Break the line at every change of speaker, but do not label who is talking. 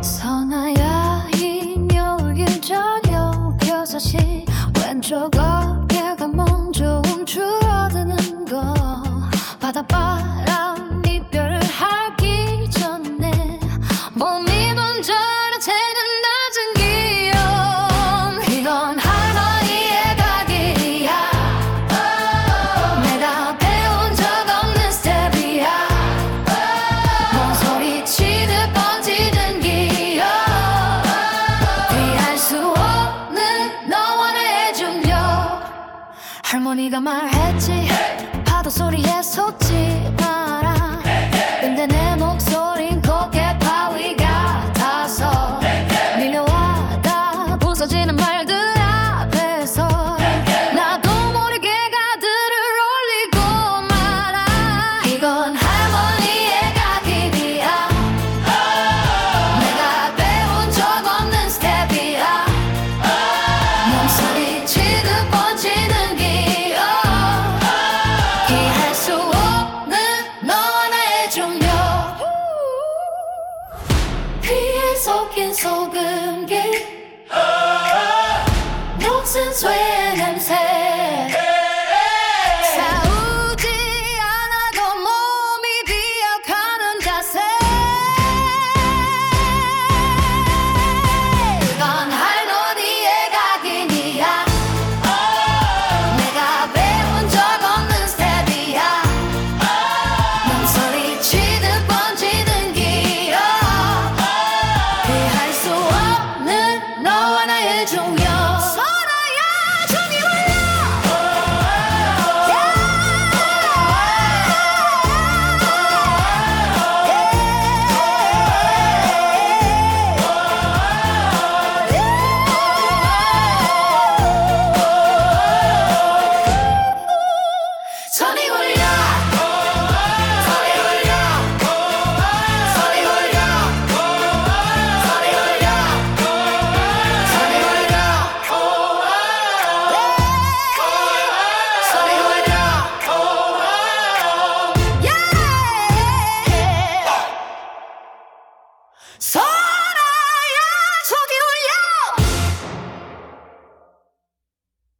서나야인 요일 저녁 6시 왼쪽 어깨가 먼저 움츠러드는 거 바닷바람 이별을 하기 전에 몸이 번져나태는 낮은 기억 이건 할머니의 가길이야 내가 배운 적 없는 스텝이야 뭔 소리치듯 번지는 기억 피할 수 없는 너와 내 중력 할머니가 말했지 파도 소리에 속지 마라 근데 내 목소린 고개 바위 같아서 밀려와다 부서지는 말들 앞에서 나도 모르게 가드를 올리고 말아 이건 할머니의 가길이야 내가 배운 적 없는 스텝이야 몸소리치듯 번지는 기억 피할 수 없는 너와 나의 중력 피에 섞인 소금기 녹슨 쇠 냄새